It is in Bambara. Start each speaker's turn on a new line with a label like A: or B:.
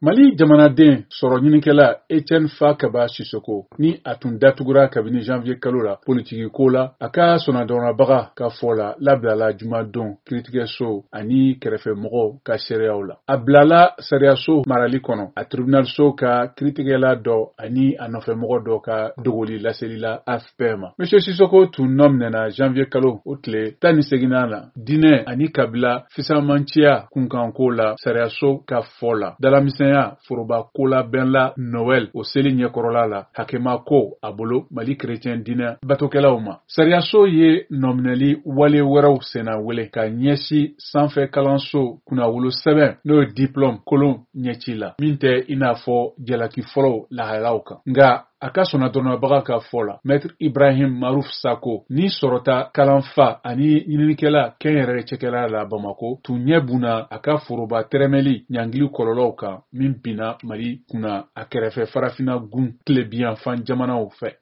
A: Mali jamanaden sɔrɔ ɲinikɛla Etienne Fa Kaba Sisoko ni a tun datugura kabini janvier kalo la politiki ko la a ka sɔnadɔnabaga ka fɔ la labilala jumadon kiiritigɛso ani kɛrɛfɛmɔgɔw ka seereyaw la. A bilala sariyaso marali kɔnɔ a tribunalso ka kiiritigɛla dɔ ani a nɔfɛmɔgɔ dɔ ka dogoli laseli la AFP ma. M. Sisoko tun nɔminɛna janvier kalo o tile 18 la diinɛ ani kabila fisamantiya kunkanko la sariyaso ka fɔ la. Dalamisɛn foroba kola bɛnla Noël o seli ɲɛkɔrɔla la hakɛma ko a bolo Mali chrétien diinɛ batokɛlaw ma. Sariyaso ye nɔminɛli wale wɛrɛw senna wele ka ɲɛsi sanfɛ kalanso kunnawolo sɛbɛn n'o ye diplôme kolon ɲɛci la min tɛ i n'a fɔ jalaki fɔlɔw lahalaw kan. Nga a ka sɔnadɔnabaga ka fɔ la Maître Ibrahim Maruf Sako ni sɔrɔta kalanfa ani ɲininikɛla kɛnyɛrɛ cɛkɛla la Bamako tun ɲɛ bunna a ka foroba tɛrɛmɛli ɲangili kɔlɔlɔw kan min binna Mali kunna a kɛrɛfɛ farafina gun tilebiyanfan jamanaw fɛ.